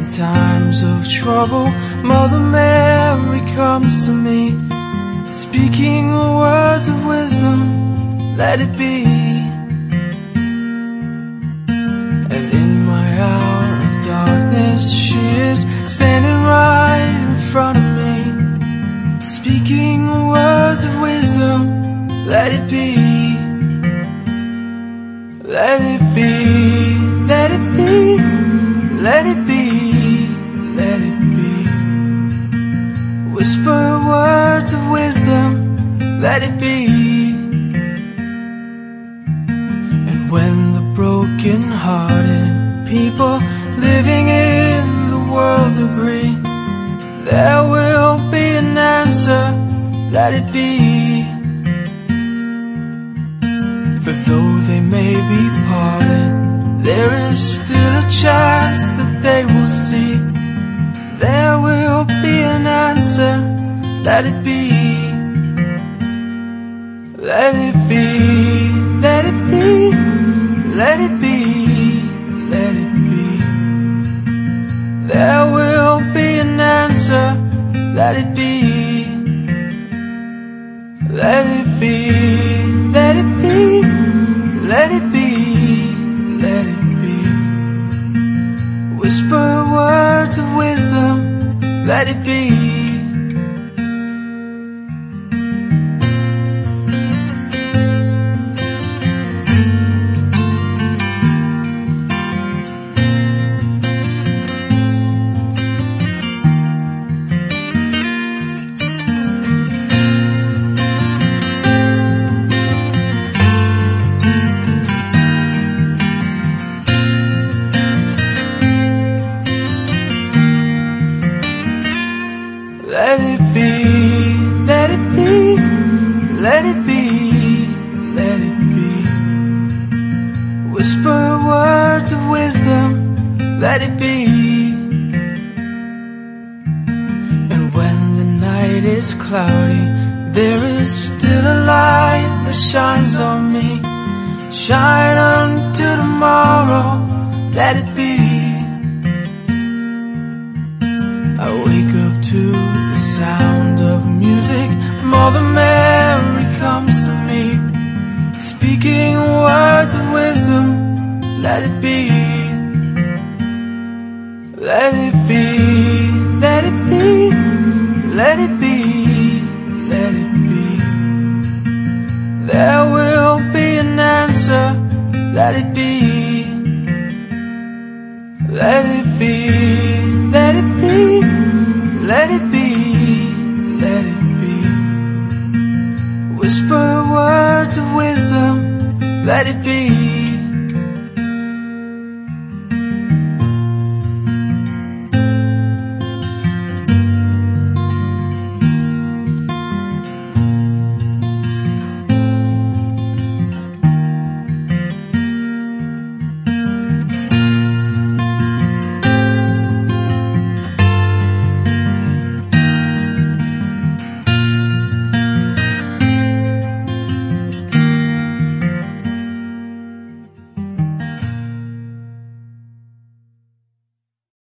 times of trouble, Mother Mary comes to me, speaking words of wisdom, let it be. And in my hour of darkness, she is standing right in front of me, speaking words of wisdom, let it be. Let it be, let it be, let it be, let it be. Whisper words of wisdom, let it be. And when the broken-hearted people living in the world agree, there will be an answer, let it be. For though they may be parted, there is still a chance that they will see. There will be an answer, let it be. Let it be, let it be, let it be, let it be. There will be an answer, let it be. Let it be, let it be, let it be, let it be. Whisper words of wisdom, let it be. Let it be, let it be, let it be, let it be. Whisper words of wisdom, let it be. And when the night is cloudy, there is still a light that shines on me. Shine unto tomorrow, let it be. I wake up to the sound of music, Mother Mary comes to me, speaking words of wisdom, let it be. Let it be, let it be, let it be, let it be. There will be an answer, let it be. Let it be, let it be, let it be, let it be. Whisper words of wisdom, let it be.